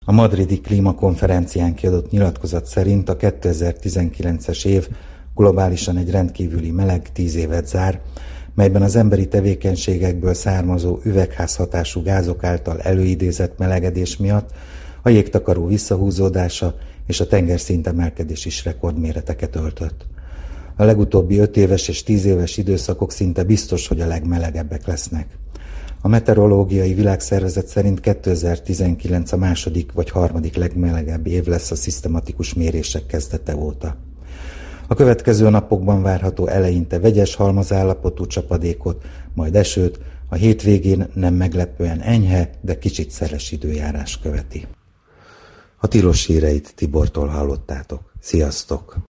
A madridi klímakonferencián kiadott nyilatkozat szerint a 2019-es év globálisan egy rendkívüli meleg 10 évet zár, melyben az emberi tevékenységekből származó üvegházhatású gázok által előidézett melegedés miatt a jégtakaró visszahúzódása és a tengerszint emelkedés is rekordméreteket öltött. A legutóbbi 5 éves és 10 éves időszakok szinte biztos, hogy a legmelegebbek lesznek. A Meteorológiai Világszervezet szerint 2019 a második vagy harmadik legmelegebb év lesz a szisztematikus mérések kezdete óta. A következő napokban várható eleinte vegyes halmazállapotú csapadékot, majd esőt, a hétvégén nem meglepően enyhe, de kicsit szeles időjárás követi. A tilos híreit Tibortól hallottátok. Sziasztok!